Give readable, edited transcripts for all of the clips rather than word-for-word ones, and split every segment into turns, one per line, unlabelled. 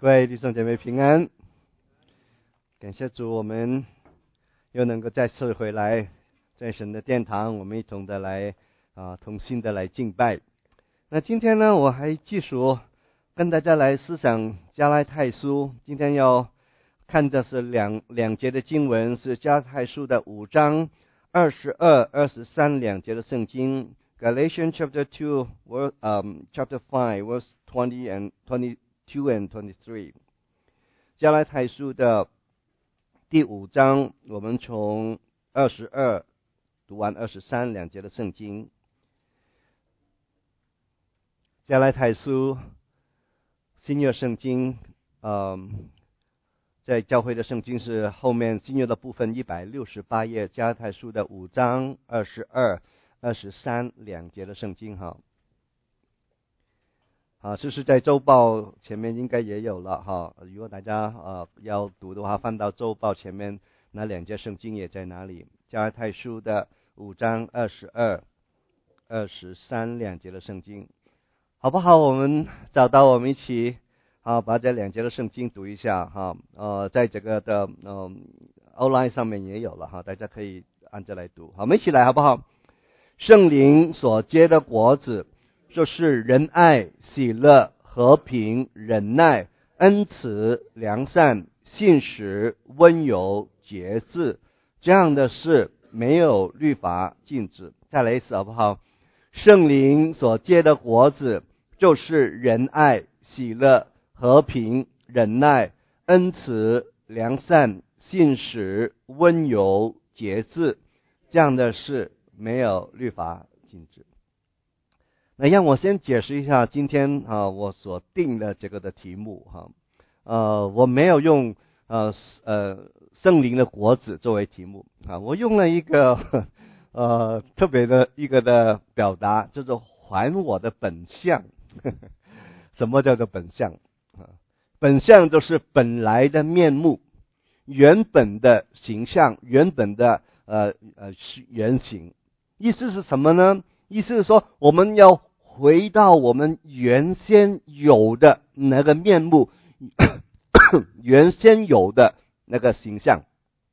各位弟兄姐妹平安，感谢主，我们又能够再次回来在神的殿堂，我们一同的来同心的来敬拜。那今天呢，我还继续跟大家来思想加拉太书。今天要看的是两节的经文，是加拉太书的5章22、23两节的圣经。Galatians chapter 2, chapter 5, verse 20 and 22 and 23。加拉太书的第5章，我们从22读完23两节的圣经。加拉太书新约圣经，在教会的圣经是后面新约的部分168页，加拉太书的5章22、23两节的圣经哈。这是在周报前面应该也有了哈。如果大家要读的话，翻到周报前面那两节圣经也在哪里？加拉太书的5章22、23两节的圣经，好不好？我们找到，我们一起把这两节的圣经读一下哈。在这个的outline 上面也有了哈，大家可以按着来读。好，我们一起来好不好？圣灵所结的果子，就是仁爱、喜乐、和平、忍耐、恩慈、良善、信实、温柔、节制，这样的事没有律法禁止。再来一次好不好？圣灵所结的果子，就是仁爱、喜乐、和平、忍耐、恩慈、良善、信实、温柔、节制，这样的事没有律法禁止。那让我先解释一下今天我所定的这个的题目哈。我没有用圣灵的果子作为题目我用了一个特别的一个的表达，叫做还我的本相。什么叫做本相？本相就是本来的面目，原本的形象，原本的原型。意思是什么呢？意思是说，我们要回到我们原先有的那个面目，原先有的那个形象。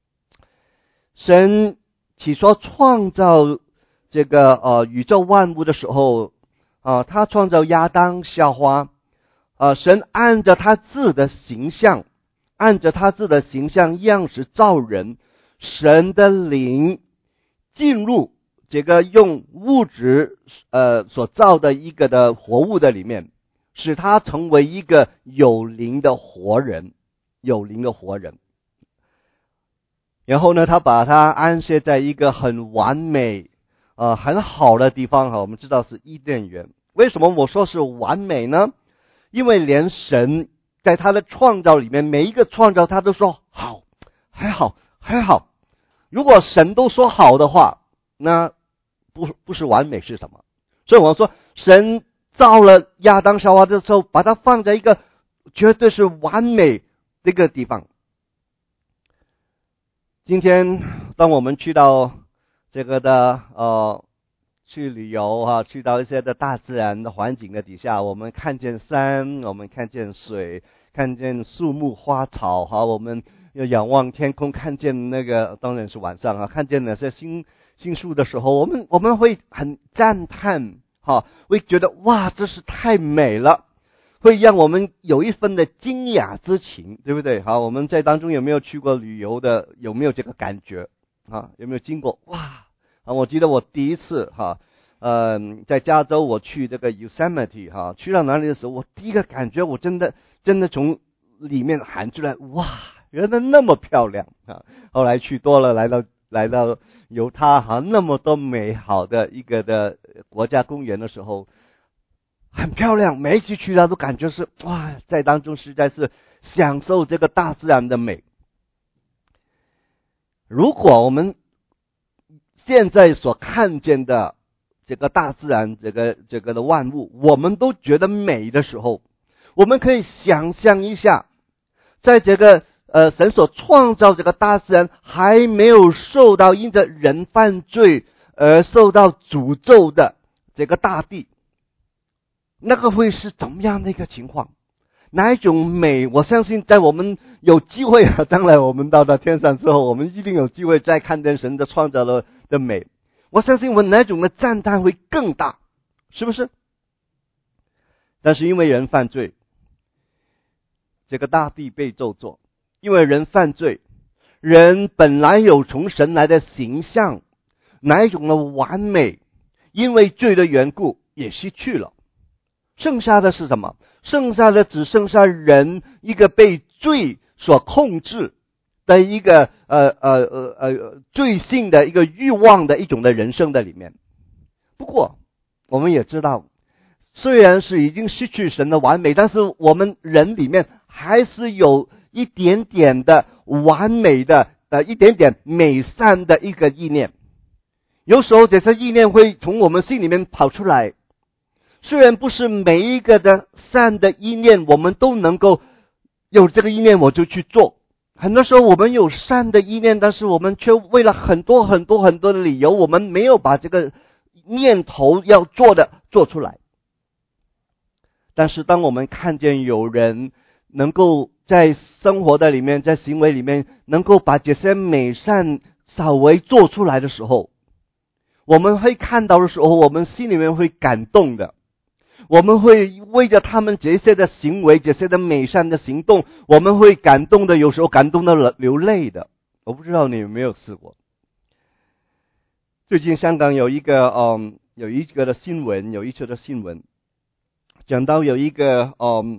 神起初创造这个宇宙万物的时候他创造亚当夏娃，神按着他自己的形象，按着他自己的形象样式造人。神的灵进入这个用物质所造的一个的活物的里面，使他成为一个有灵的活人，有灵的活人。然后呢，他把他安歇在一个很完美很好的地方我们知道是伊甸园。为什么我说是完美呢？因为连神在他的创造里面，每一个创造他都说好，还好，还好。如果神都说好的话，那不是完美是什么？所以我说神造了亚当夏娃的时候，把它放在一个绝对是完美这个地方。今天当我们去到这个的去旅游去到一些的大自然的环境的底下，我们看见山，我们看见水，看见树木花草我们要仰望天空，看见那个当然是晚上看见那些星宿的时候，我们会很赞叹会觉得哇，这是太美了，会让我们有一分的惊讶之情，对不对？我们在当中有没有去过旅游的？有没有这个感觉有没有经过哇？我记得我第一次在加州我去这个 Yosemite 去到哪里的时候，我第一个感觉我真的从里面喊出来，哇，原来那么漂亮后来去多了，来到犹他那么多美好的一个的国家公园的时候，很漂亮，每一次去到都感觉是哇，在当中实在是享受这个大自然的美。如果我们现在所看见的这个大自然这个的万物，我们都觉得美的时候，我们可以想象一下，在这个神所创造这个大自然还没有受到因着人犯罪而受到诅咒的这个大地，那个会是怎么样的一个情况？ 哪一种美？我相信在我们有机会将来我们到达天上之后，我们一定有机会再看见神的创造的美。我相信我们哪一种的赞叹会更大，是不是？但是因为人犯罪，这个大地被咒诅，因为人犯罪，人本来有从神来的形象，哪一种的完美，因为罪的缘故也失去了。剩下的是什么？剩下的只剩下人一个被罪所控制的一个罪性的一个欲望的一种的人生的里面。不过我们也知道，虽然是已经失去神的完美，但是我们人里面还是有一点点的完美的一点点美善的一个意念。有时候这些意念会从我们心里面跑出来，虽然不是每一个的善的意念我们都能够有这个意念我就去做，很多时候我们有善的意念，但是我们却为了很多的理由，我们没有把这个念头要做的做出来。但是当我们看见有人能够在生活的里面，在行为里面能够把这些美善稍微做出来的时候，我们会看到的时候，我们心里面会感动的。我们会为着他们这些的行为，这些的美善的行动，我们会感动的，有时候感动的流泪的。我不知道你有没有试过。最近香港有一个的新闻，有一则的新闻讲到有一个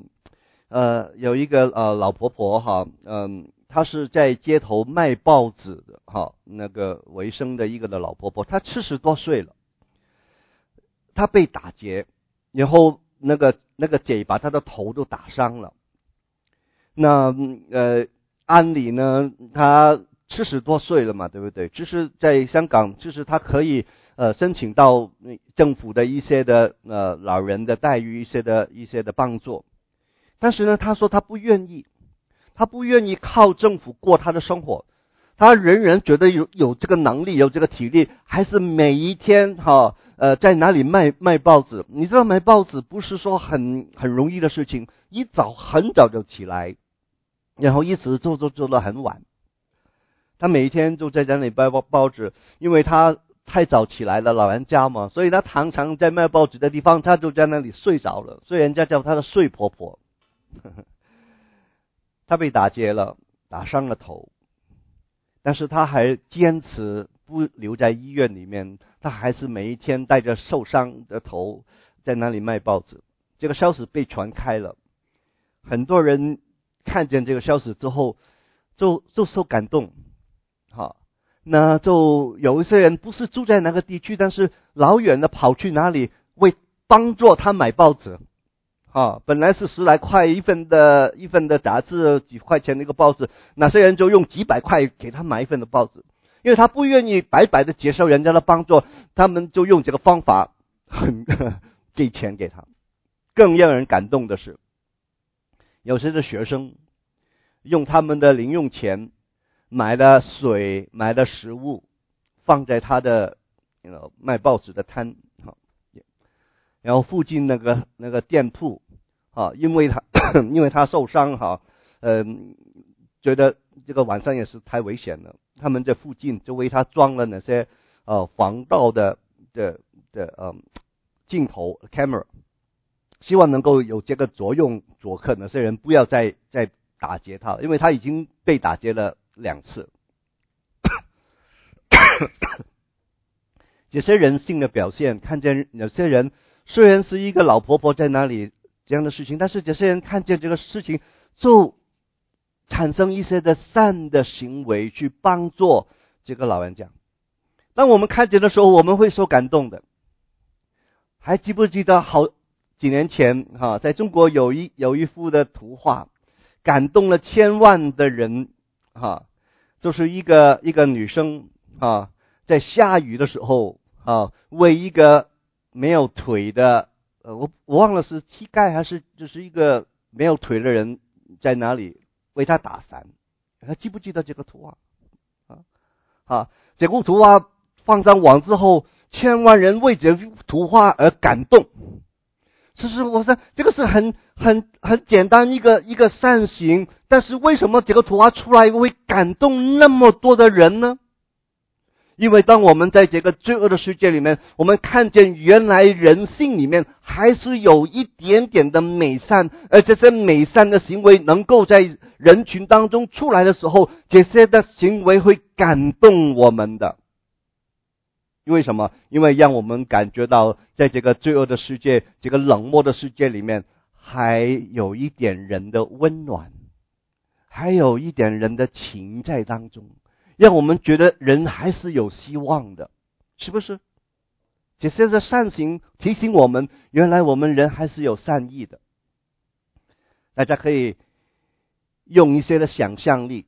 老婆婆她是在街头卖报纸的那个为生的一个的老婆婆，她70多岁了，她被打劫，然后那个贼把她的头都打伤了。那按理呢，她70多岁了嘛，对不对？就是在香港，就是她可以申请到政府的一些的老人的待遇，一些的帮助。但是呢，她说她不愿意靠政府过她的生活。她仍然觉得有这个能力，有这个体力，还是每一天在哪里卖报纸。你知道卖报纸不是说很容易的事情，很早就起来，然后一直做到很晚。他每一天就在那里卖报纸，因为他太早起来了，老人家嘛，所以他常常在卖报纸的地方，他就在那里睡着了，所以人家叫他的睡婆婆。他被打劫了，打伤了头，但是他还坚持不留在医院里面，他还是每一天带着受伤的头在那里卖报纸。这个消息被传开了，很多人看见这个消息之后就受感动。那就有一些人不是住在那个地区，但是老远的跑去哪里为帮助他买报纸。本来是10来块一份的杂志，几块钱的一个报纸，那些人就用几百块给他买一份的报纸，因为他不愿意白白的接受人家的帮助，他们就用这个方法给钱给他。更让人感动的是，有些的学生用他们的零用钱买了水，买了食物，放在他的卖报纸的摊。然后附近那个店铺因为他受伤觉得这个晚上也是太危险了，他们在附近就为他装了那些防盗的镜头 camera， 希望能够有这个作用，阻吓那些人不要再打劫他，因为他已经被打劫了2次。这些人性的表现，看见有些人虽然是一个老婆婆在那里这样的事情，但是这些人看见这个事情就产生一些的善的行为去帮助这个老人家。当我们看见的时候，我们会受感动的。还记不记得好几年前在中国有一幅的图画感动了千万的人就是一个女生在下雨的时候为一个没有腿的我忘了是膝盖还是就是一个没有腿的人在哪里为他打伞。还记不记得这个图画这幅图画放上网之后，千万人为这幅图画而感动。 其实我说这个是很简单一个善行，但是为什么这个图画出来会感动那么多的人呢？因为当我们在这个罪恶的世界里面，我们看见原来人性里面还是有一点点的美善，而这些美善的行为能够在人群当中出来的时候，这些的行为会感动我们的。因为什么？因为让我们感觉到在这个罪恶的世界，这个冷漠的世界里面，还有一点人的温暖，还有一点人的情在当中，让我们觉得人还是有希望的，是不是？这些的善行提醒我们，原来我们人还是有善意的。大家可以用一些的想象力，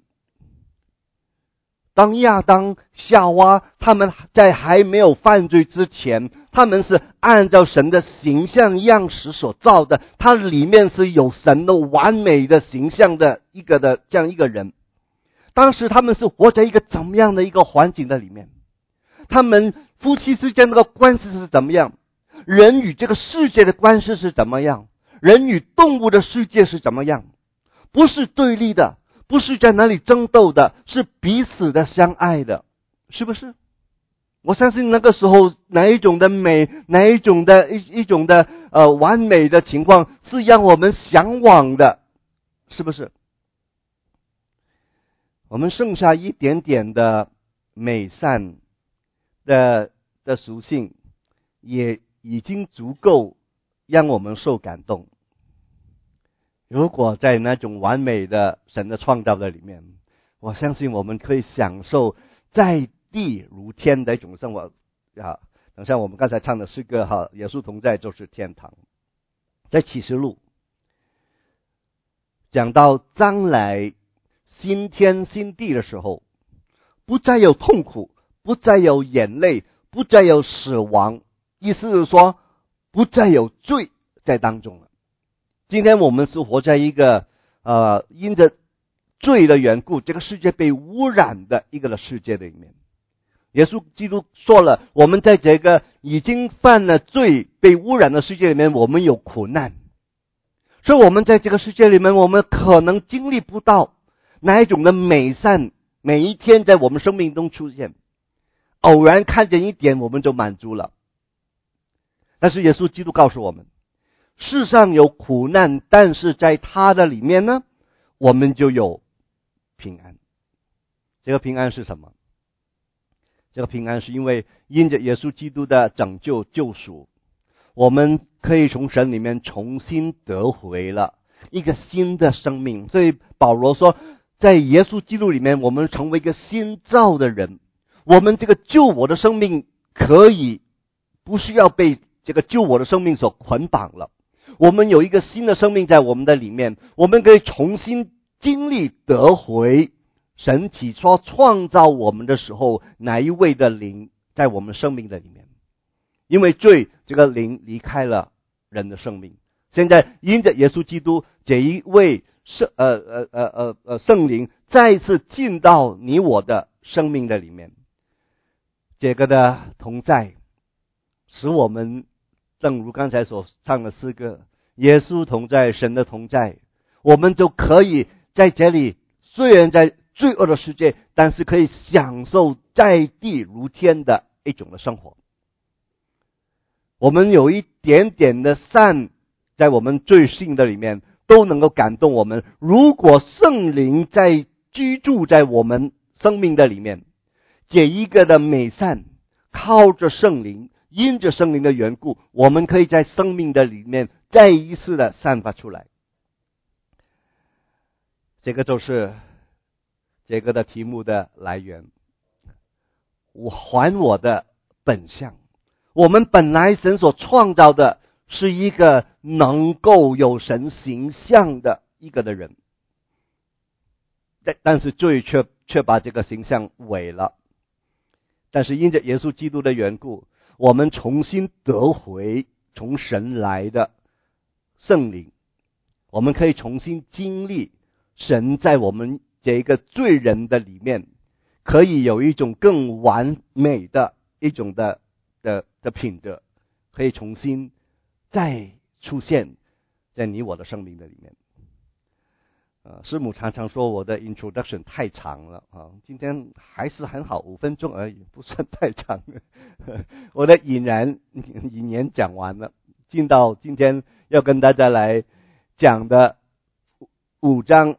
当亚当夏娃他们在还没有犯罪之前，他们是按照神的形象样式所造的，它里面是有神的完美的形象的这样一个人。当时他们是活在一个怎么样的一个环境的里面？他们夫妻之间的关系是怎么样？人与这个世界的关系是怎么样？人与动物的世界是怎么样？不是对立的，不是在哪里争斗的，是彼此的相爱的，是不是？我相信那个时候哪一种的美，哪一种的一种的完美的情况是让我们向往的，是不是？我们剩下一点点的美善的属性，也已经足够让我们受感动。如果在那种完美的神的创造的里面，我相信我们可以享受在地如天的一种生活啊！等下我们刚才唱的诗歌哈，耶稣同在就是天堂。在启示录讲到将来新天新地的时候，不再有痛苦，不再有眼泪，不再有死亡，意思是说不再有罪在当中了。今天我们是活在一个因着罪的缘故，这个世界被污染的一个的世界里面。耶稣基督说了，我们在这个已经犯了罪被污染的世界里面，我们有苦难。所以我们在这个世界里面，我们可能经历不到哪一种的美善每一天在我们生命中出现，偶然看见一点我们就满足了。但是耶稣基督告诉我们，世上有苦难，但是在他的里面呢，我们就有平安。这个平安是什么？这个平安是因为因着耶稣基督的拯救救赎，我们可以从神里面重新得回了一个新的生命。所以保罗说，在耶稣基督里面，我们成为一个新造的人。我们这个救我的生命可以不需要被这个救我的生命所捆绑了。我们有一个新的生命在我们的里面，我们可以重新经历得回神起初创造我们的时候哪一位的灵在我们生命的里面。因为罪，这个灵离开了人的生命，现在因着耶稣基督这一位圣灵再次进到你我的生命的里面，这个的同在使我们正如刚才所唱的诗歌，耶稣同在，神的同在，我们就可以在这里，虽然在罪恶的世界，但是可以享受在地如天的一种的生活。我们有一点点的善在我们罪性的里面都能够感动我们。如果圣灵在居住在我们生命的里面，这一个的美善靠着圣灵，因着圣灵的缘故，我们可以在生命的里面再一次的散发出来。这个就是这个的题目的来源，我还我的本相。我们本来神所创造的是一个能够有神形象的一个的人，但是罪却把这个形象毁了。但是因着耶稣基督的缘故，我们重新得回从神来的圣灵，我们可以重新经历神在我们这个罪人的里面可以有一种更完美的一种的品德，可以重新再出现在你我的生命的里面。师母常常说我的 introduction 太长了啊，今天还是很好，5分钟而已，不算太长我的引言讲完了，进到今天要跟大家来讲的5章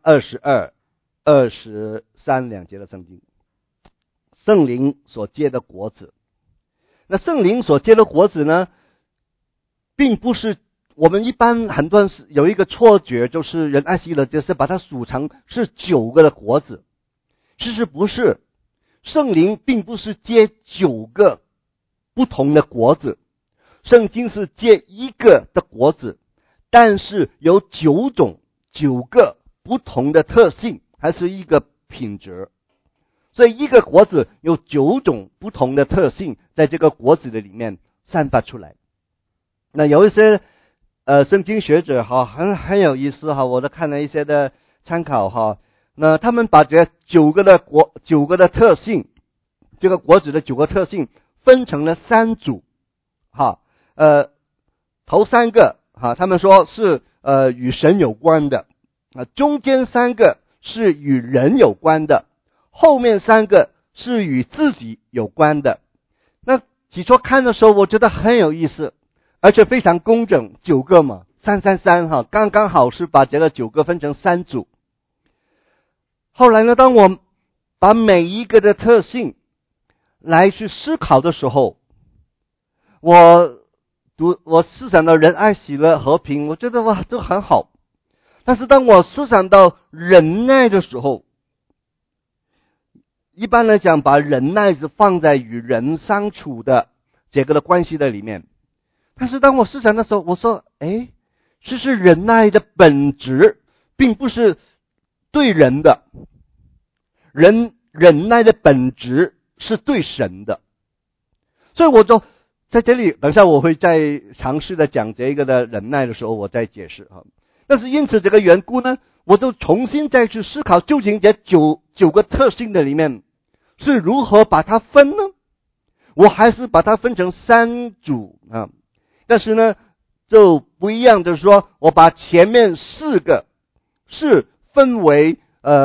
22、23两节的圣经。圣灵所结的果子，那圣灵所结的果子呢，并不是我们一般很多人有一个错觉，就是仁爱喜乐就是把它数成是9个的果子。其实不是，圣灵并不是结9个不同的果子，圣经是结一个的果子，但是有9个不同的特性，还是一个品质。所以一个果子有9种不同的特性，在这个果子的里面散发出来。那有一些圣经学者哈很有意思哈，我都看了一些的参考哈。那他们把这9个的特性，这个果子的9个特性分成了3组哈。头3个哈，他们说是与神有关的啊，中间3个是与人有关的，后面3个是与自己有关的。那起初看的时候，我觉得很有意思。而且非常工整，9个嘛，333哈，刚刚好是把这个9个分成3组。后来呢，当我把每一个的特性来去思考的时候，我思想到仁爱、喜乐、和平，我觉得哇，都很好。但是当我思想到忍耐的时候，一般来讲，把忍耐是放在与人相处的这个的关系的里面。但是当我思想的时候，我说，其实忍耐的本质并不是对人的，忍耐的本质是对神的。所以我就在这里，等一下我会再尝试的讲这个的忍耐的时候，我再解释哈。但是因此这个缘故呢，我就重新再去思考，究竟这九个特性的里面是如何把它分呢？我还是把它分成3组啊。但是呢，就不一样，就是说我把前面4个是分为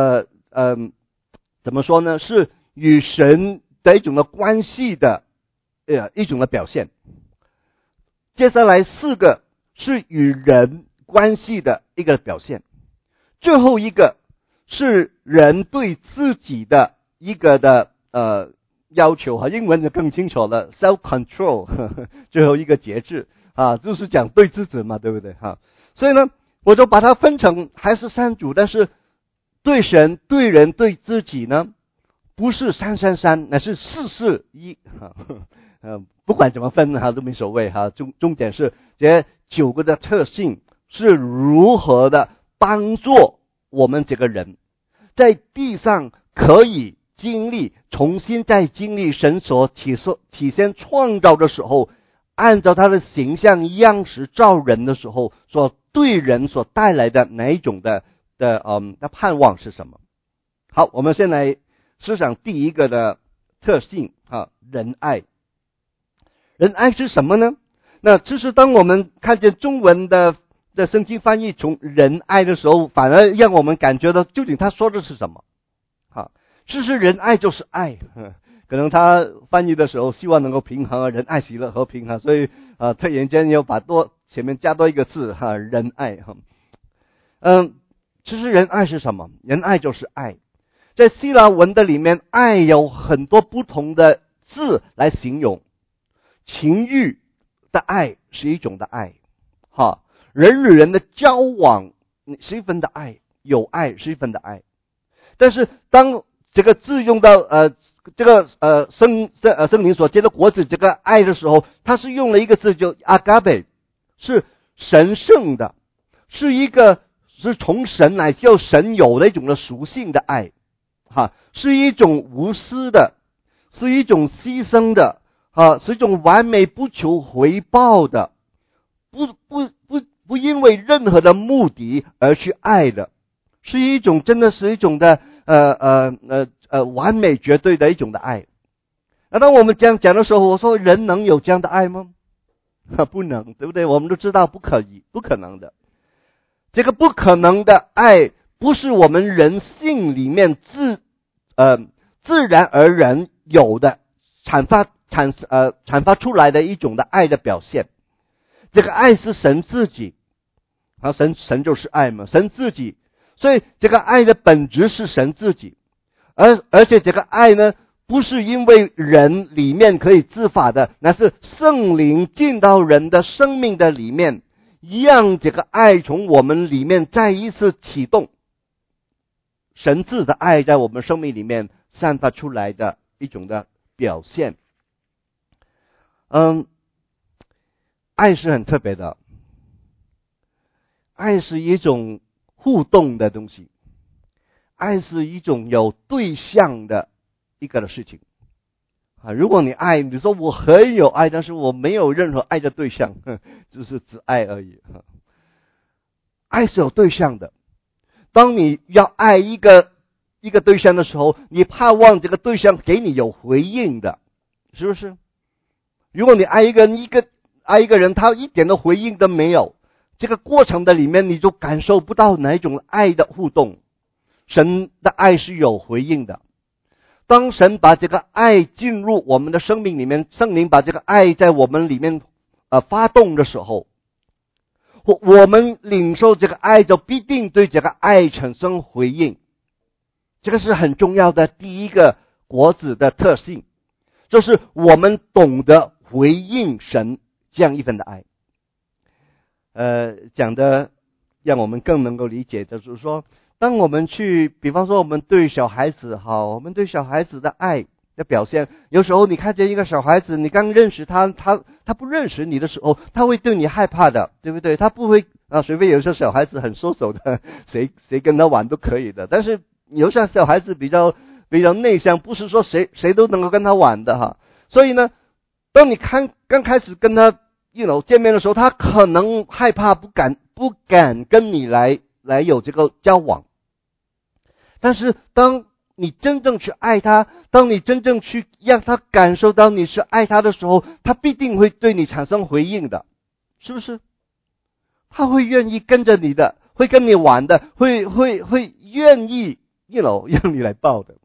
怎么说呢？是与神的一种的关系的一种的表现。接下来4个是与人关系的一个表现。最后一个是人对自己的一个的要求哈，英文就更清楚了 ，self-control， 最后一个节制啊，就是讲对自己嘛，对不对哈？所以呢，我就把它分成还是3组，但是对神、对人、对自己呢，不是333，乃是441哈。不管怎么分哈都没所谓哈，重点是这9个的特性是如何的帮助我们这个人在地上可以重新再经历神所体现创造的时候，按照他的形象样式造人的时候，所对人所带来的哪一种的盼望是什么？好，我们先来思想第一个的特性啊，仁爱。仁爱是什么呢？那其实当我们看见中文的圣经翻译从仁爱的时候，反而让我们感觉到究竟他说的是什么。其实仁爱就是爱，可能他翻译的时候希望能够平衡仁爱、喜乐、和平所以特言间要把前面加多一个字仁爱其实仁爱是什么？仁爱就是爱。在希腊文的里面，爱有很多不同的字来形容。情欲的爱是一种的爱，人与人的交往是一份的爱，有爱是一份的爱。但是当这个字用到圣灵所结的果子这个爱的时候，它是用了一个字叫 agape， 是神圣的，是从神来叫神有的一种的属性的爱，是一种无私的，是一种牺牲的，是一种完美不求回报的，不因为任何的目的而去爱的，是一种真的是一种的完美绝对的一种的爱。那当我们这样讲的时候，我说人能有这样的爱吗？ 不能，对不对？我们都知道不可能的。这个不可能的爱，不是我们人性里面自然而然有的产发出来的一种的爱的表现。这个爱是神自己，神就是爱嘛，神自己，所以这个爱的本质是神自己，而且这个爱呢，不是因为人里面可以自发的，那是圣灵进到人的生命的里面，让这个爱从我们里面再一次启动，神自的爱在我们生命里面散发出来的一种的表现。爱是很特别的，爱是一种互动的东西，爱是一种有对象的一个的事情啊。如果你爱，你说我很有爱，但是我没有任何爱的对象，就是只爱而已。爱是有对象的。当你要爱一个对象的时候，你盼望这个对象给你有回应的，是不是？如果你爱一个人，他一点的回应都没有，这个过程的里面你就感受不到哪一种爱的互动。神的爱是有回应的。当神把这个爱进入我们的生命里面，圣灵把这个爱在我们里面发动的时候，我们领受这个爱，就必定对这个爱产生回应。这个是很重要的第一个果子的特性，就是我们懂得回应神这样一份的爱。讲的让我们更能够理解，就是说，当我们去，比方说我们对小孩子我们对小孩子的爱的表现，有时候你看见一个小孩子，你刚认识他不认识你的时候，他会对你害怕的，对不对？他不会除非有些小孩子很收手的，谁跟他玩都可以的。但是有些小孩子比较内向，不是说谁都能够跟他玩的哈。所以呢，当你刚开始跟他见面的时候，他可能害怕，不敢跟你来有这个交往。但是当你真正去爱他，当你真正去让他感受到你是爱他的时候，他必定会对你产生回应的，是不是？他会愿意跟着你的，会跟你玩的，会愿意让你来抱的。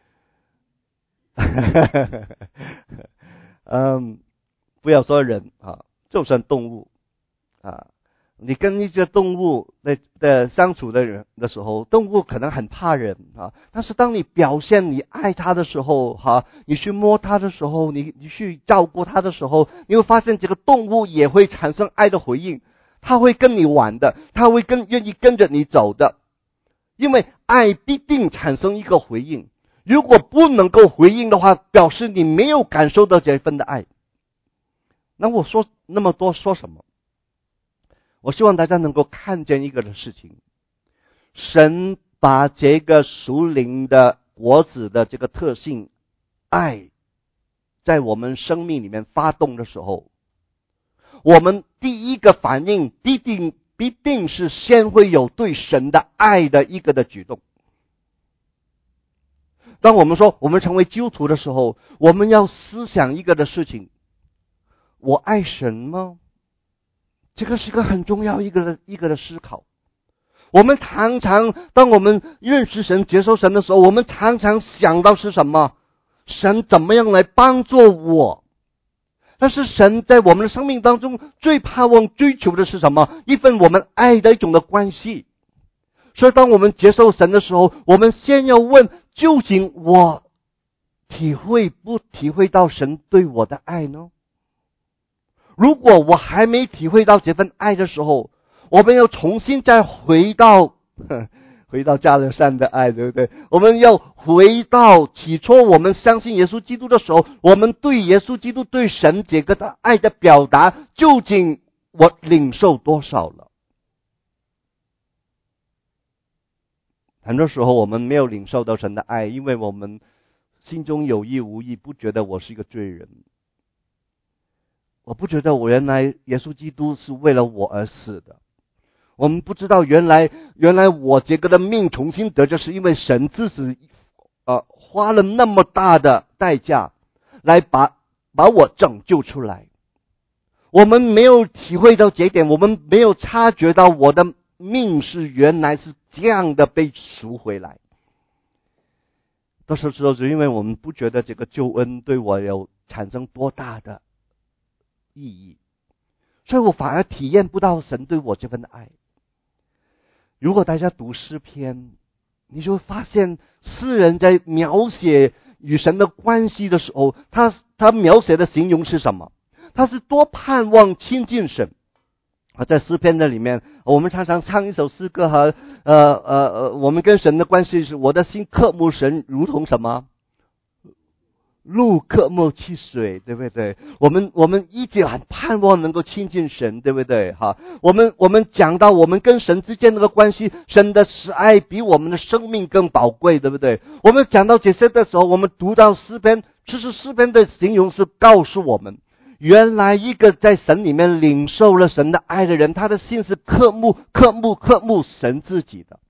不要说人就算动物你跟一些动物的相处的人的时候，动物可能很怕人但是当你表现你爱它的时候你去摸它的时候，你去照顾它的时候，你会发现这个动物也会产生爱的回应，它会跟你玩的，它会愿意跟着你走的，因为爱必定产生一个回应。如果不能够回应的话，表示你没有感受到这份的爱。那我说那么多说什么？我希望大家能够看见一个的事情，神把这个属灵的果子的这个特性爱在我们生命里面发动的时候，我们第一个反应必定是先会有对神的爱的一个的举动。当我们说我们成为基督徒的时候，我们要思想一个的事情，我爱神吗？这个是一个很重要一个的思考。我们常常当我们认识神接受神的时候，我们常常想到是什么？神怎么样来帮助我？但是神在我们的生命当中最盼望追求的是什么？一份我们爱的一种的关系。所以当我们接受神的时候，我们先要问，究竟我体会不体会到神对我的爱呢？如果我还没体会到这份爱的时候，我们要重新再回到加勒山的爱，对不对？我们要回到起初我们相信耶稣基督的时候，我们对耶稣基督对神这个的爱的表达，究竟我领受多少了？很多时候我们没有领受到神的爱，因为我们心中有意无意不觉得我是一个罪人，我不觉得我原来耶稣基督是为了我而死的。我们不知道原来我这个的命重新得救，是因为神自己花了那么大的代价来把我拯救出来。 我们没有体会到这一点，我们没有察觉到我的命是原来是这样的被赎回来。多数时候是因为我们不觉得这个救恩对我有产生多大的意义，所以我反而体验不到神对我这份的爱。如果大家读诗篇，你就会发现诗人在描写与神的关系的时候，他描写的形容是什么？他是多盼望亲近神。在诗篇的里面，我们常常唱一首诗歌和我们跟神的关系是：我的心渴慕神，如同什么？鹿渴慕汽水，对不对？我们一直很盼望能够亲近神，对不对？哈，我们讲到我们跟神之间那个关系，神的慈爱比我们的生命更宝贵，对不对？我们讲到这些的时候，我们读到诗篇，其实诗篇的形容是告诉我们，原来一个在神里面领受了神的爱的人，他的心是渴慕神自己的。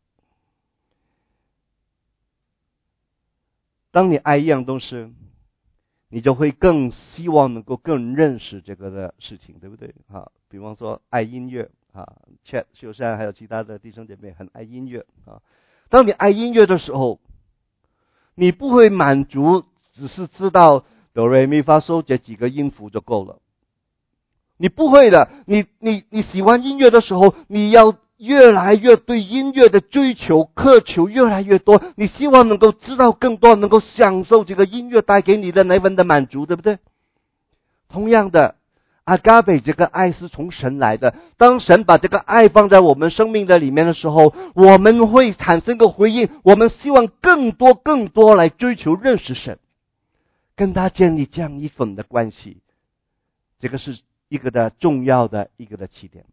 当你爱一样东西，你就会更希望能够更认识这个的事情，对不对？比方说爱音乐Chat 秀山还有其他的弟兄姐妹很爱音乐当你爱音乐的时候，你不会满足只是知道哆来咪发嗦这几个音符就够了，你不会的。你喜欢音乐的时候，你要越来越对音乐的追求渴求越来越多，你希望能够知道更多，能够享受这个音乐带给你的那份的满足，对不对？同样的，阿嘎贝这个爱是从神来的。当神把这个爱放在我们生命的里面的时候，我们会产生个回应，我们希望更多来追求认识神，跟他建立这样一份的关系。这个是一个的重要的一个的起点。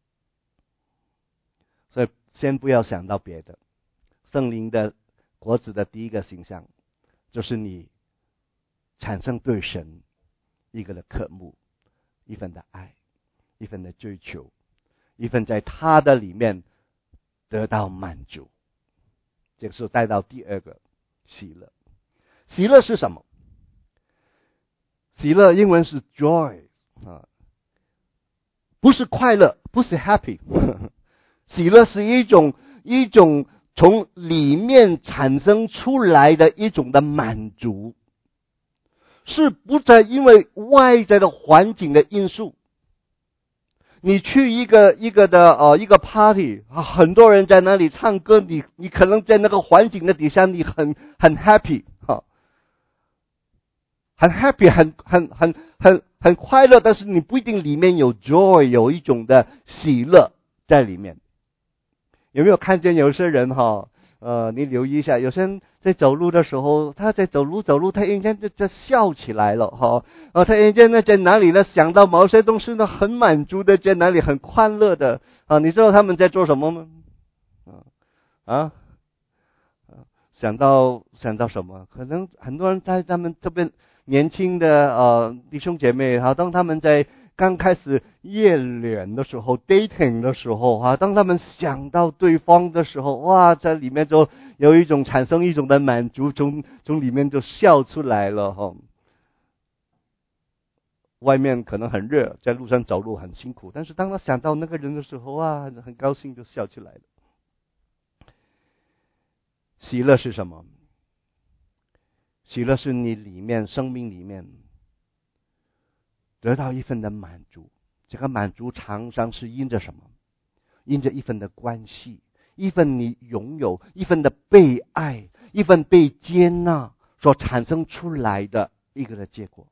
所以先不要想到别的，圣灵的果子的第一个形象就是你产生对神一个的渴慕，一份的爱，一份的追求，一份在他的里面得到满足。这个是带到第二个喜乐。喜乐是什么？喜乐英文是 joy 不是快乐，不是 happy 喜乐是一种从里面产生出来的一种的满足，是不再因为外在的环境的因素。你去一个 party 很多人在那里唱歌，你可能在那个环境的底下你很 happy 很 happy 很快乐，但是你不一定里面有 joy， 有一种的喜乐在里面。有没有看见有些人你留意一下，有些人在走路的时候，他在走路，他突然间就笑起来了他突然间呢在哪里呢想到某些东西呢，很满足的，在哪里很快乐的你知道他们在做什么吗？想到什么？可能很多人在他们这边年轻的弟兄姐妹当他们在刚开始夜恋的时候 dating 的时候当他们想到对方的时候，哇，在里面就有一种产生一种的满足，从里面就笑出来了外面可能很热，在路上走路很辛苦，但是当他想到那个人的时候很高兴就笑出来了。喜乐是什么？喜乐是你里面生命里面得到一份的满足，这个满足常常是因着什么？因着一份的关系，一份你拥有，一份的被爱，一份被接纳所产生出来的一个的结果。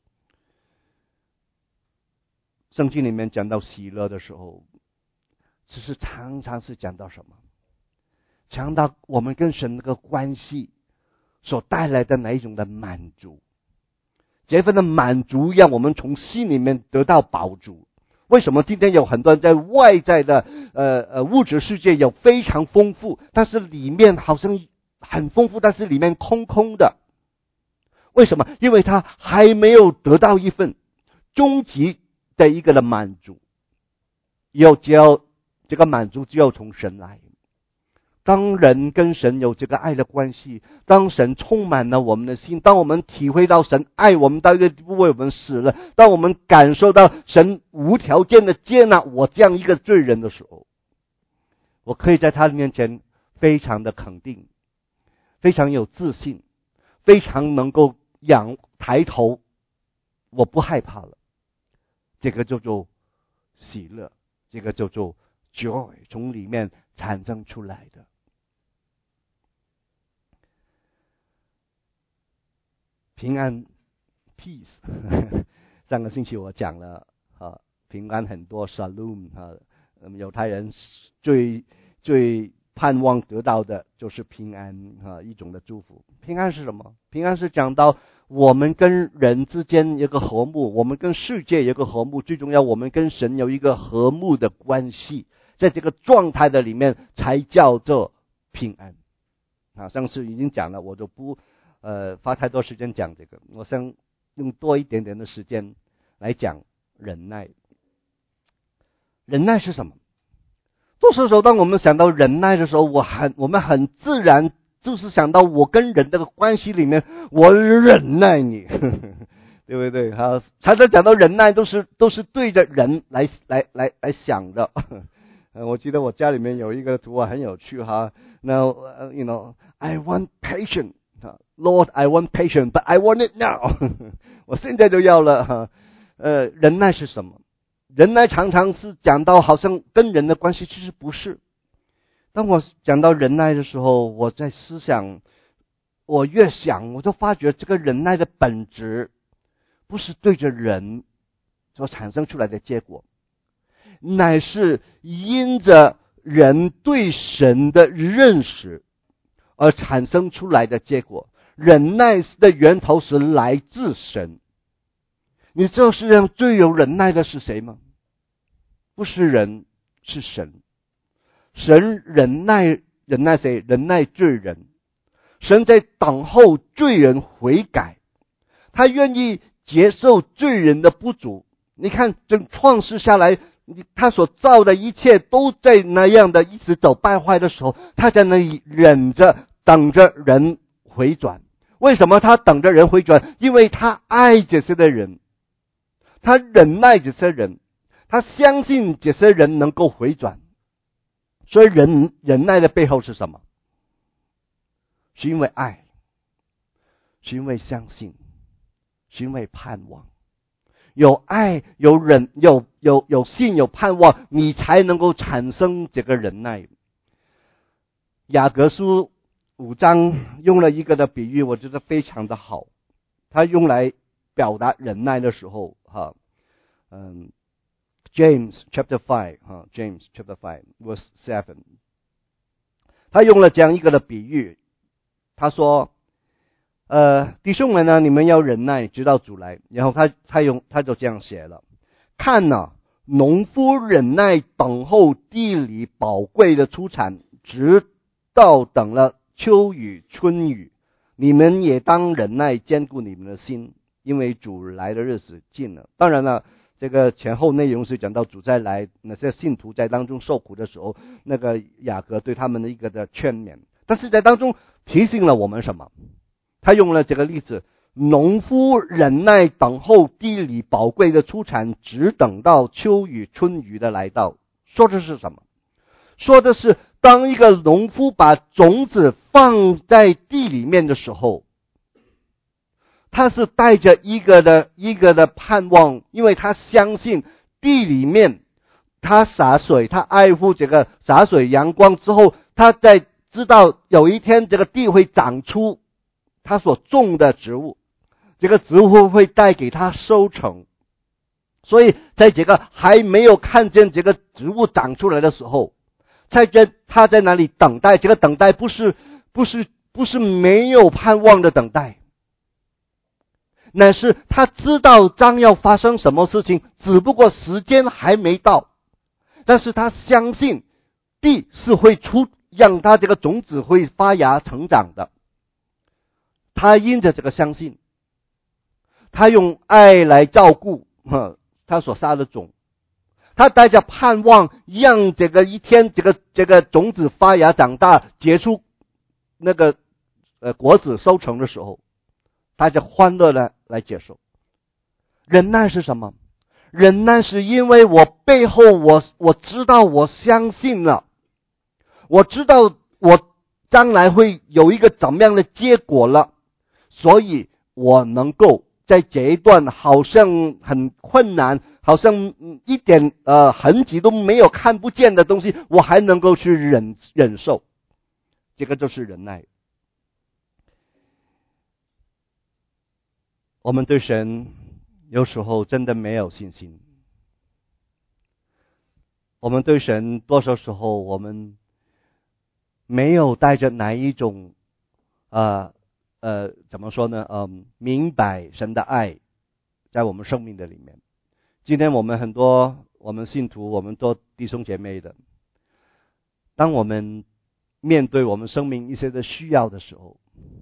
圣经里面讲到喜乐的时候，其实常常是讲到什么？讲到我们跟神那个关系所带来的哪一种的满足。这份的满足让我们从心里面得到饱足。为什么今天有很多人在外在的物质世界有非常丰富，但是里面好像很丰富，但是里面空空的？为什么？因为他还没有得到一份终极的一个的满足。只要这个满足只有从神来。 当人跟神有这个爱的关系，当神充满了我们的心，当我们体会到神爱我们到一个地步为我们死了，当我们感受到神无条件的接纳我这样一个罪人的时候，我可以在他面前非常的肯定，非常有自信，非常能够抬头，我不害怕了。这个叫做喜乐，这个叫做 joy， 从里面产生出来的。平安 peace 上个星期我讲了平安很多 shalom 犹太人最盼望得到的就是平安一种的祝福。平安是什么？平安是讲到我们跟人之间有一个和睦，我们跟世界有一个和睦，最重要我们跟神有一个和睦的关系，在这个状态的里面才叫做平安上次已经讲了，我就不花太多时间讲这个，我想用多一点点的时间来讲忍耐。忍耐是什么？多数时候当我们想到忍耐的时候，我们很自然就是想到我跟人这个关系里面，我忍耐你，对不对？常常讲到忍耐都是对着人来想的。我记得我家里面有一个图很有趣Now you know I want patience, Lord I want patience, but I want it now 我现在就要了忍耐是什么？忍耐常常是讲到好像跟人的关系，其实不是。当我讲到忍耐的时候，我在思想，我越想我就发觉这个忍耐的本质不是对着人所产生出来的结果，乃是因着人对神的认识而产生出来的结果。忍耐的源头是来自神。你知道世界上最有忍耐的是谁吗？不是人，是神。神忍耐谁？忍耐罪人。神在等候罪人悔改，他愿意接受罪人的不足。你看整创世下来，他所造的一切都在那样的一直走败坏的时候，他在那里忍着等着人回转。为什么他等着人回转？因为他爱这些的人，他忍耐这些人，他相信这些人能够回转。所以忍耐的背后是什么？是因为爱，是因为相信，是因为盼望。有爱，有忍，有信，有盼望，你才能够产生这个忍耐。雅各书5章用了一个的比喻，我觉得非常的好。他用来表达忍耐的时候James chapter 5 James chapter 5 verse 7， 他用了这样一个的比喻。他说弟兄们呢，你们要忍耐直到主来。然后他就这样写了，看啊，农夫忍耐等候地里宝贵的出产，直到等了秋雨春雨。你们也当忍耐坚固你们的心，因为主来的日子近了。当然了，这个前后内容是讲到主再来，那些信徒在当中受苦的时候，那个雅各对他们的一个的劝勉。但是在当中提醒了我们什么？他用了这个例子，农夫忍耐等候地里宝贵的出产，只等到秋雨春雨的来到。说的是什么？说的是当一个农夫把种子放在地里面的时候，他是带着一个的盼望，因为他相信地里面他洒水，他爱护这个洒水阳光之后，他在知道有一天这个地会长出他所种的植物，这个植物会带给他收成。所以在这个还没有看见这个植物长出来的时候，他在那里等待。这个等待不是没有盼望的等待，乃是他知道将要发生什么事情，只不过时间还没到。但是他相信地是会让他这个种子会发芽成长的。他因着这个相信，他用爱来照顾他所撒的种， 他带着盼望，让这个一天这个种子发芽长大，结出那个果子收成的时候，带着欢乐的来接受。忍耐是什么？忍耐是因为我背后我知道，我相信了，我知道我将来会有一个怎么样的结果了，所以我能够在这一段好像很困难，好像一点痕迹都没有看不见的东西，我还能够去忍受，这个就是忍耐。我们对神有时候真的没有信心，我们对神多少时候我们没有带着哪一种怎么说呢？明白神的爱在我们生命的里面。今天我们很多我们信徒，我们做弟兄姐妹的，当我们面对我们生命一些的需要的时候，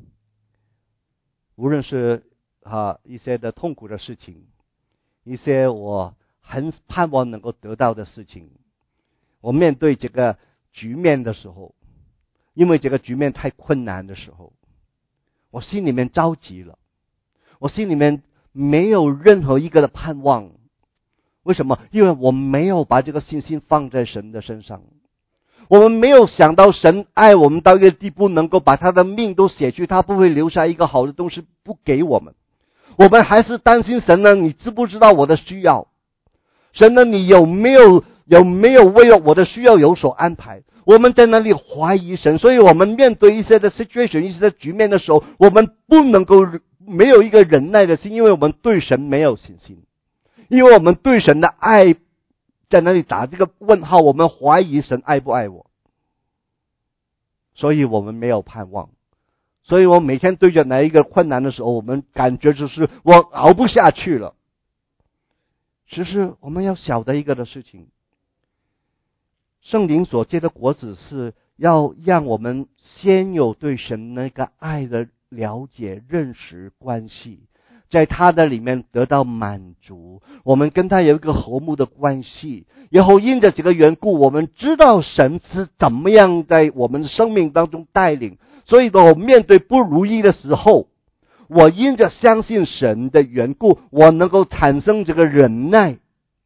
无论是一些的痛苦的事情，一些我很盼望能够得到的事情，我面对这个局面的时候，因为这个局面太困难的时候，我心里面着急了，我心里面没有任何一个的盼望。为什么？因为我没有把这个信心放在神的身上，我们没有想到神爱我们到一个地步，能够把他的命都写去，他不会留下一个好的东西不给我们。我们还是担心神呢，你知不知道我的需要？神呢，你有没有为了我的需要有所安排？我们在那里怀疑神，所以我们面对一些的 situation， 一些的局面的时候，我们不能够没有一个忍耐的心，因为我们对神没有信心，因为我们对神的爱在那里打这个问号，我们怀疑神爱不爱我，所以我们没有盼望。所以我每天对着哪一个困难的时候，我们感觉就是我熬不下去了。其实我们要晓得一个的事情，圣灵所结的果子是要让我们先有对神那个爱的了解、认识、关系，在他的里面得到满足，我们跟他有一个和睦的关系，然后因着这个缘故，我们知道神是怎么样在我们的生命当中带领。所以我面对不如意的时候，我因着相信神的缘故，我能够产生这个忍耐。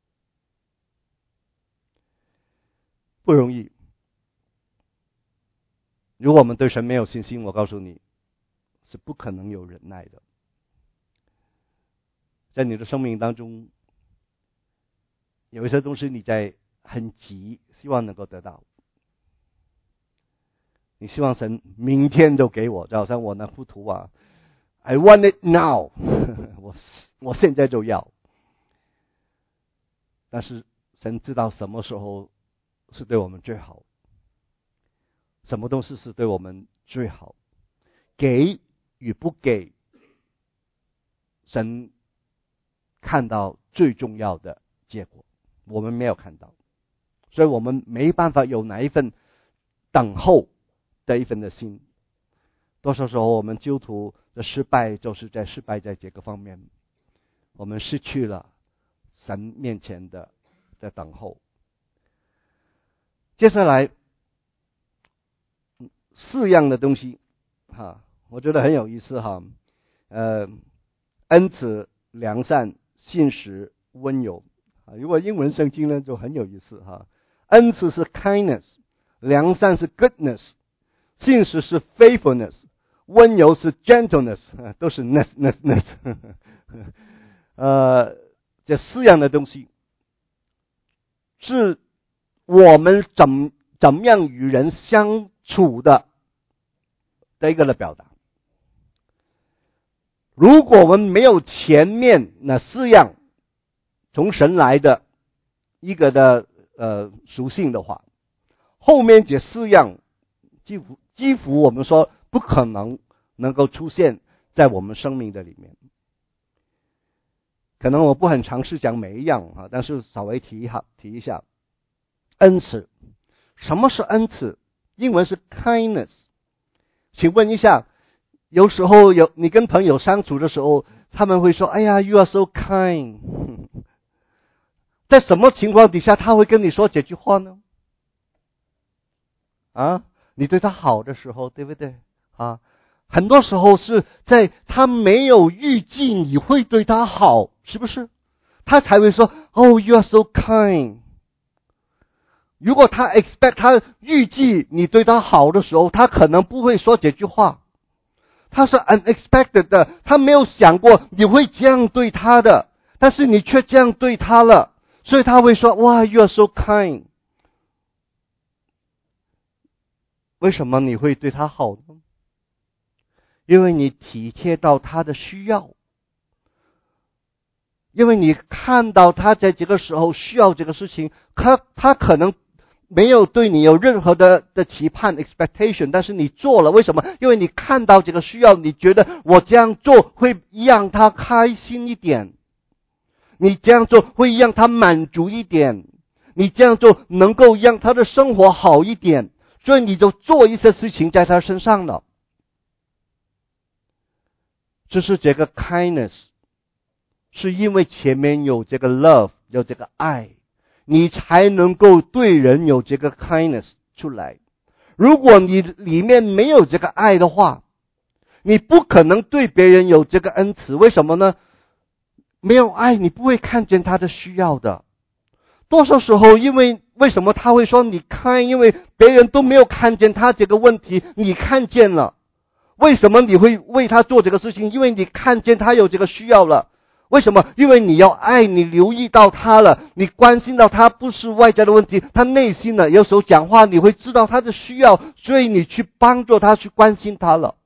不容易。如果我们对神没有信心，我告诉你，是不可能有忍耐的。在你的生命当中，有一些东西你在很急，希望能够得到。你希望神明天就给我，就好像我那幅图啊 ，I want it now 我现在就要。但是神知道什么时候是对我们最好，什么东西是对我们最好，给与不给，神看到最重要的结果，我们没有看到，所以我们没办法有哪一份等候的一份的心。多少时候我们基督徒的失败，就是在失败在这个方面，我们失去了神面前的等候。接下来4样的东西我觉得很有意思恩慈、良善、信实、温柔如果英文圣经呢就很有意思恩慈是 kindness， 良善是 goodness， 信实是 faithfulness， 温柔是 gentleness， 都是 ness。 这4样的东西是我们怎么样与人相处的一个的表达。如果我们没有前面那4样从神来的一个的属性的话，后面这4样几乎我们说不可能够出现在我们生命的里面。可能我不很尝试讲每一样但是稍微提一下。恩慈，什么是恩慈？英文是 kindness。 请问一下，有时候你跟朋友相处的时候，他们会说哎呀 you are so kind 在什么情况底下他会跟你说这句话呢？你对他好的时候，对不对？很多时候是在他没有预计你会对他好，是不是？他才会说 "Oh, you are so kind"。如果他 expect 他预计你对他好的时候，他可能不会说这句话。他是 unexpected 的，他没有想过你会这样对他的，但是你却这样对他了，所以他会说哇 "You are so kind"。为什么你会对他好呢？因为你体贴到他的需要，因为你看到他在这个时候需要这个事情，他可能没有对你有任何的期盼 expectation， 但是你做了，为什么？因为你看到这个需要，你觉得我这样做会让他开心一点，你这样做会让他满足一点，你这样做能够让他的生活好一点，所以你就做一些事情在他身上了。这是这个 kindness， 是因为前面有这个 love， 有这个爱，你才能够对人有这个 kindness 出来。如果你里面没有这个爱的话，你不可能对别人有这个恩慈。为什么呢？没有爱，你不会看见他的需要的。多数时候，为什么他会说你kind？因为别人都没有看见他这个问题，你看见了。为什么你会为他做这个事情？因为你看见他有这个需要了。为什么？因为你要爱，你留意到他了，你关心到他，不是外在的问题，他内心的。有时候讲话你会知道他的需要，所以你去帮助他，去关心他了。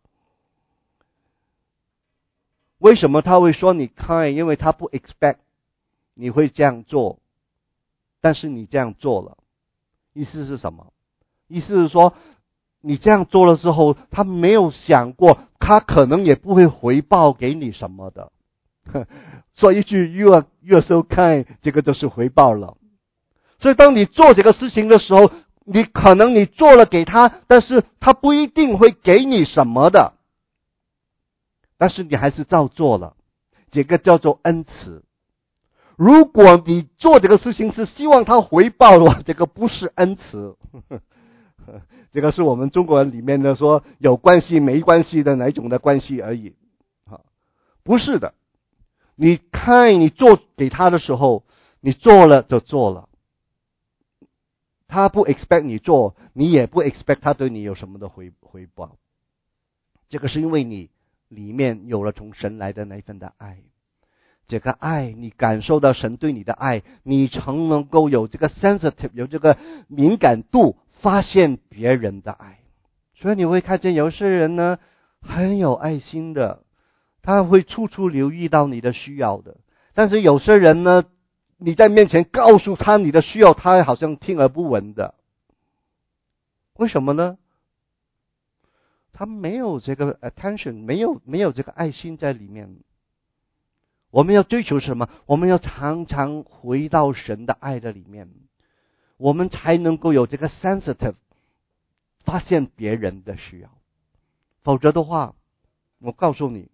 为什么他会说你kind？因为他不 expect 你会这样做，但是你这样做了。意思是什么？意思是说你这样做了之后，他没有想过，他可能也不会回报给你什么的。说一句 you are so kind， 这个就是回报了。所以当你做这个事情的时候，你可能你做了给他，但是他不一定会给你什么的，但是你还是照做了，这个叫做恩慈。如果你做这个事情是希望他回报的话，这个不是恩慈。这个是我们中国人里面的说有关系没关系的哪一种的关系而已。不是的，你看你做给他的时候，你做了就做了。他不 expect 你做，你也不 expect 他对你有什么的回报。这个是因为你里面有了从神来的那份的爱。这个爱，你感受到神对你的爱，你才能够有这个 sensitive， 有这个敏感度，发现别人的爱。所以你会看见有些人呢很有爱心的，他会处处留意到你的需要的。但是有些人呢，你在面前告诉他你的需要，他好像听而不闻的。为什么呢？他没有这个 attention， 没有这个爱心在里面。我们要追求什么？我们要常常回到神的爱的里面，我们才能够有这个 sensitive， 发现别人的需要。否则的话，我告诉你，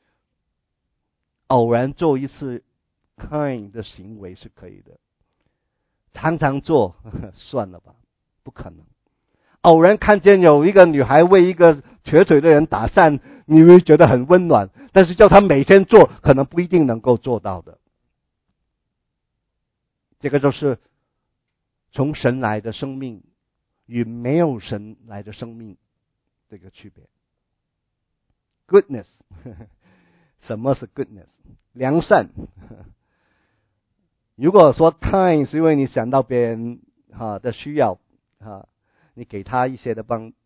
偶然做一次 kind 的行为是可以的，常常做算了吧，不可能。偶然看见有一个女孩为一个瘸腿的人打伞，你会觉得很温暖，但是叫她每天做，可能不一定能够做到的。这个就是从神来的生命与没有神来的生命这个区别。Goodness， 什么是 goodness？ 良善。如果说 kind 是因为你想到别人的需要你给他一些的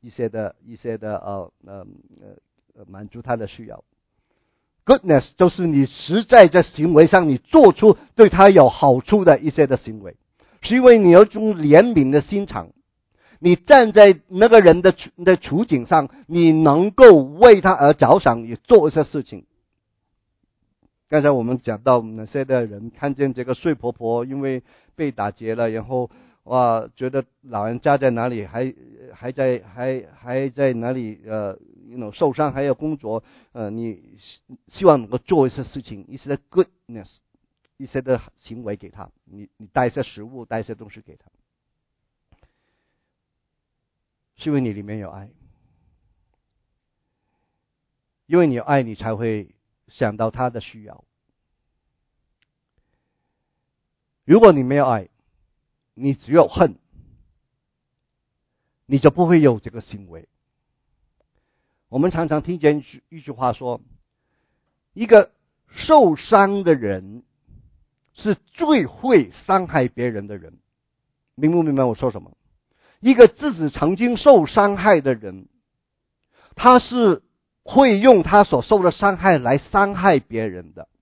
满足他的需要。Goodness 就是你实在在行为上你做出对他有好处的一些的行为，是因为你有一种怜悯的心肠，你站在那个人的处境上，你能够为他而着想，也做一些事情。刚才我们讲到那些的人看见这个睡婆婆因为被打劫了，然后觉得老人家在哪里还在哪里受伤还要工作，你希望能够做一些事情，一些 goodness， 一些的行为给他，你带一些食物，带一些东西给他，是因为你里面有爱，因为你有爱，你才会想到他的需要。如果你没有爱，你只有恨，你就不会有这个行为。我们常常听见一句话说，一个受伤的人是最会伤害别人的人。明不明白我说什么？一个自己曾经受伤害的人，他是会用他所受的伤害来伤害别人的。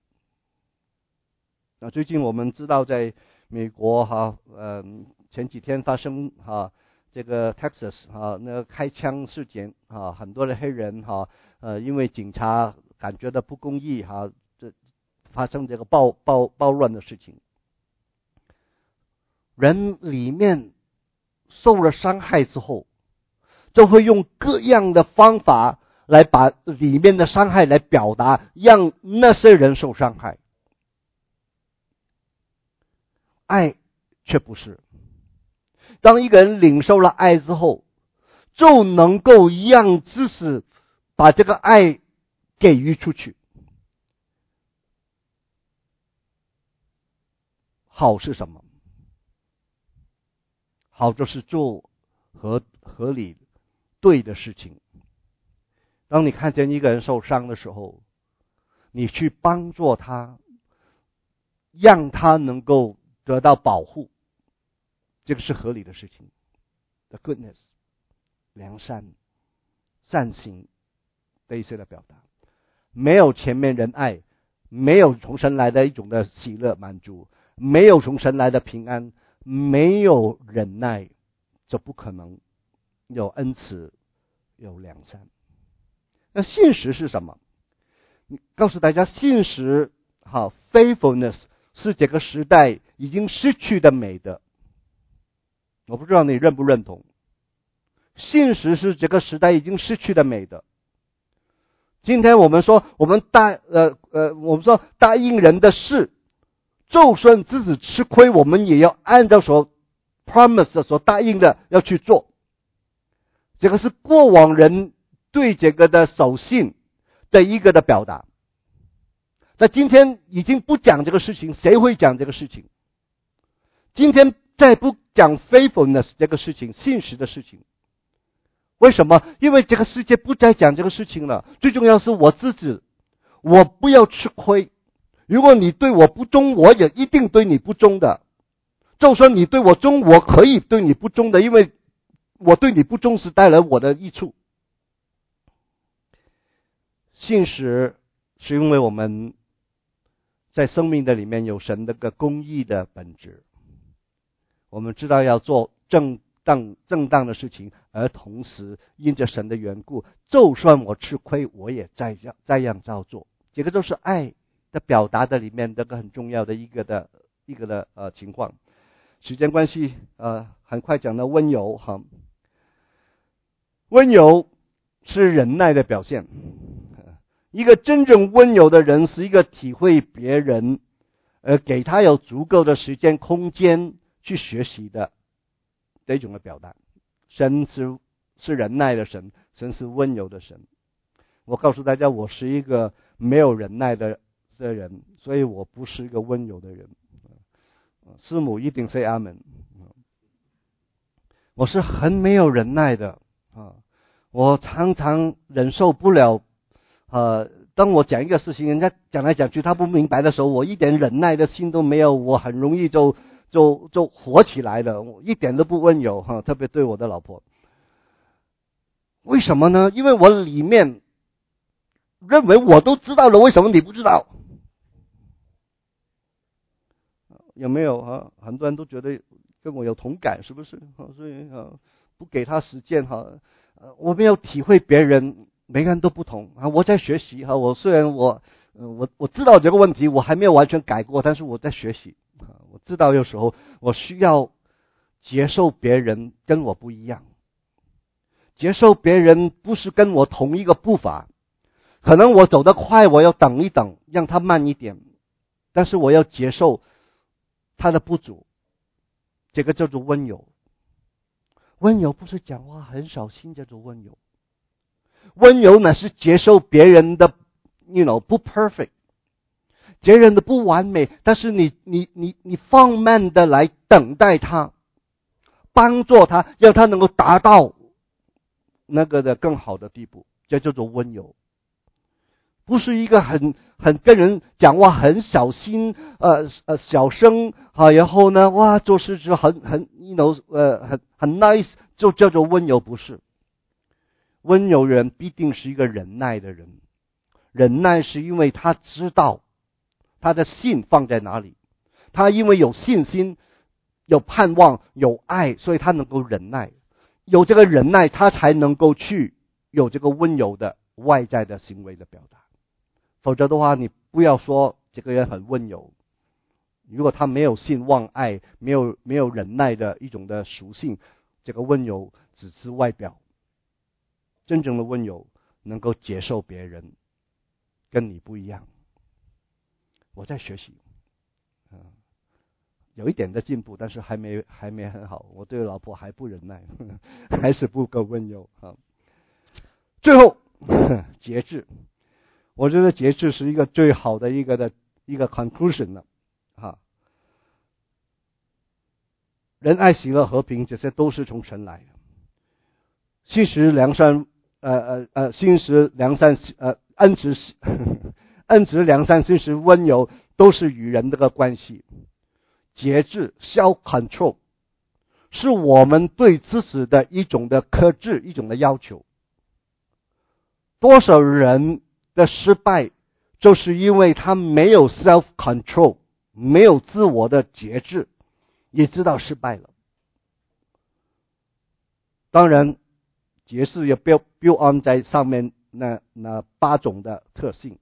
最近我们知道在美国前几天发生这个 Texas 那个开枪事件很多的黑人因为警察感觉到不公义这发生这个暴乱的事情。人里面受了伤害之后，就会用各样的方法来把里面的伤害来表达，让那些人受伤害。爱却不是。当一个人领受了爱之后，就能够让知识把这个爱给予出去。好是什么？好就是做合理对的事情。当你看见一个人受伤的时候，你去帮助他，让他能够得到保护，这个是合理的事情。The goodness， 良善、善行的一些的表达，没有前面仁爱，没有从神来的一种的喜乐满足，没有从神来的平安，没有忍耐，就不可能有恩慈，有良善。那信实是什么？告诉大家，信实faithfulness 是这个时代已经失去的美德。我不知道你认不认同，信实是这个时代已经失去的美德。今天我们说我们说答应人的事，就算自己吃亏，我们也要按照所 promise 的所答应的要去做。这个是过往人对这个的守信的一个的表达。在今天已经不讲这个事情，谁会讲这个事情？今天再不讲 faithfulness 这个事情，信实的事情。为什么？因为这个世界不再讲这个事情了。最重要是我自己，我不要吃亏。如果你对我不忠，我也一定对你不忠的。就算你对我忠，我可以对你不忠的，因为我对你不忠是带来我的益处。信实是因为我们在生命的里面有神的个公义的本质，我们知道要做正当的事情，而同时因着神的缘故，就算我吃亏，我也照样照做。这个就是爱的表达的里面这个很重要的一个的情况。时间关系很快讲到温柔温柔是忍耐的表现。一个真正温柔的人是一个体会别人，给他有足够的时间空间去学习的一种的表达。神是忍耐的神，神是温柔的神。我告诉大家，我是一个没有忍耐的人，所以我不是一个温柔的人。师母一定 say amen。我是很没有忍耐的我常常忍受不了当我讲一个事情，人家讲来讲去他不明白的时候，我一点忍耐的心都没有，我很容易就火起来了，我一点都不温柔特别对我的老婆。为什么呢？因为我里面认为我都知道了，为什么你不知道？有没有很多人都觉得跟我有同感，是不是所以不给他时间我没有体会别人，每个人都不同我在学习我虽然我知道这个问题，我还没有完全改过，但是我在学习我知道有时候我需要接受别人跟我不一样，接受别人不是跟我同一个步伐，可能我走得快，我要等一等，让他慢一点。 但是我要接受他的不足，这个叫做温柔。温柔不是讲话很小心叫做温柔，温柔呢是接受别人的不 perfect， 别人的不完美，但是你放慢的来等待他，帮助他，让他能够达到那个的更好的地步，这叫做温柔。不是一个很跟人讲话很小心小声然后呢做事就很 nice 就叫做温柔，不是。温柔人必定是一个忍耐的人，忍耐是因为他知道他的心放在哪里，他因为有信心有盼望有爱，所以他能够忍耐，有这个忍耐他才能够去有这个温柔的外在的行为的表达。否则的话，你不要说这个人很温柔，如果他没有信望爱，没有忍耐的一种的属性，这个温柔只是外表。真正的温柔能够接受别人跟你不一样。我在学习有一点的进步，但是还没很好，我对老婆还不忍耐还是不够温柔最后节制，我觉得节制是一个最好的一个 conclusion 了仁爱喜乐和平，这些都是从神来的。信实良善信实良善恩慈良善信实温柔，都是与人这个关系。节制 self control 是我们对自己的一种的克制，一种的要求。多少人的失败就是因为他没有 self control， 没有自我的节制，也知道失败了。当然节制也 build on 在上面那8种的特性。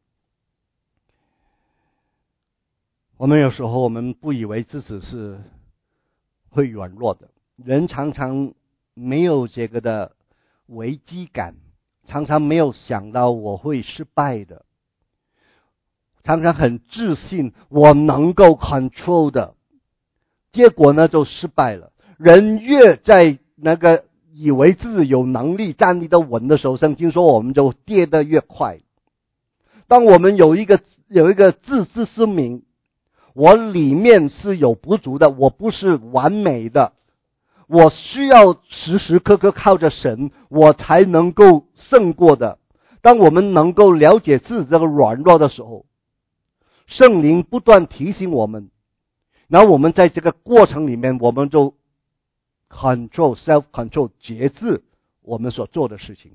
我们有时候我们不以为自己是会软弱的，人常常没有这个的危机感，常常没有想到我会失败的，常常很自信我能够 control 的，结果呢就失败了。人越在那个以为自己有能力站立得稳的时候，圣经说我们就跌得越快。当我们有一个自知之明，我里面是有不足的，我不是完美的，我需要时时刻刻靠着神，我才能够胜过的。当我们能够了解自己这个软弱的时候，圣灵不断提醒我们，然后我们在这个过程里面，我们就 control self control 节制我们所做的事情。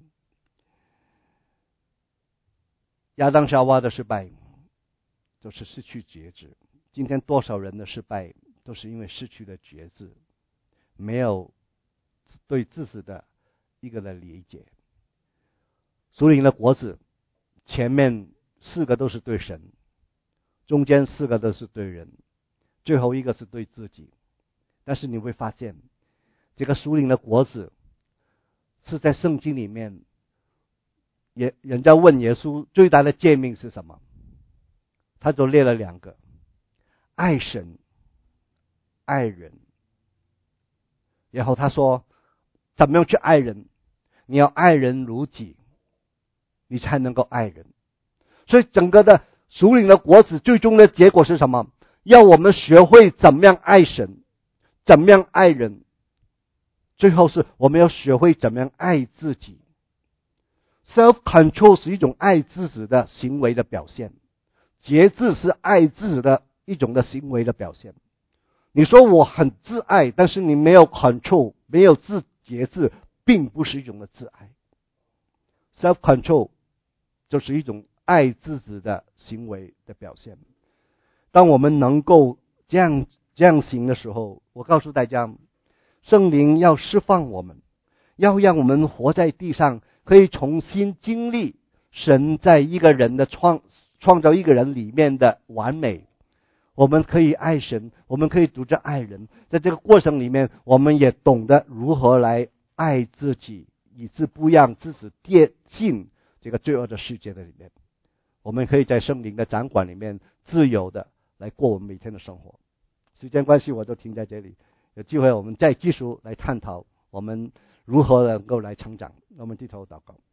亚当夏娃的失败就是失去节制，今天多少人的失败都是因为失去了节制，没有对自己的一个的理解。属灵的果子前面4个都是对神，中间4个都是对人，最后一个是对自己。但是你会发现这个属灵的果子是在圣经里面，人家问耶稣最大的诫命是什么，他就列了2个，爱神爱人。然后他说怎么样去爱人，你要爱人如己，你才能够爱人。所以整个的属灵的果子最终的结果是什么？要我们学会怎么样爱神，怎么样爱人，最后是我们要学会怎么样爱自己。 self control 是一种爱自己的行为的表现，节制是爱自己的一种的行为的表现。你说我很自爱，但是你没有 control， 没有节制，并不是一种的自爱。 self control 就是一种爱自己的行为的表现。当我们能够这样行的时候，我告诉大家，圣灵要释放我们，要让我们活在地上，可以重新经历神在一个人的创造一个人里面的完美。我们可以爱神，我们可以读着爱人，在这个过程里面，我们也懂得如何来爱自己，以致不让自己跌进这个罪恶的世界的里面。我们可以在圣灵的掌管里面自由的来过我们每天的生活。时间关系，我就停在这里。有机会我们再继续来探讨我们如何能够来成长。我们低头祷告。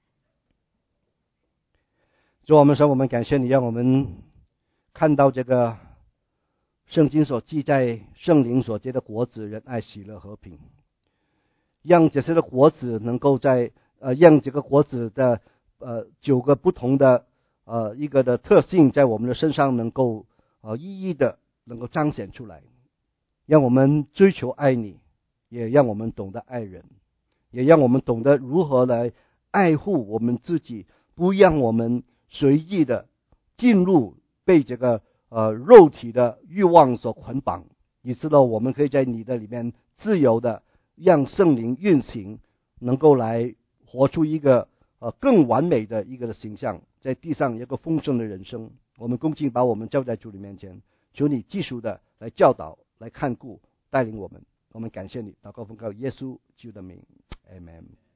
主，我们说，我们感谢你，让我们看到这个圣经所记载圣灵所结的果子，仁爱、喜乐、和平，让这些的果子能够让这个果子的9个不同的一个的特性在我们的身上能够一一的能够彰显出来，让我们追求爱你，也让我们懂得爱人，也让我们懂得如何来爱护我们自己，不让我们随意的进入被这个肉体的欲望所捆绑，以致呢我们可以在你的里面自由的让圣灵运行，能够来活出一个更完美的一个的形象，在地上有一个丰盛的人生。我们恭敬把我们交在主你面前，求你继续的来教导、来看顾、带领我们。我们感谢你，祷告奉靠耶稣基督的名 ，Amen。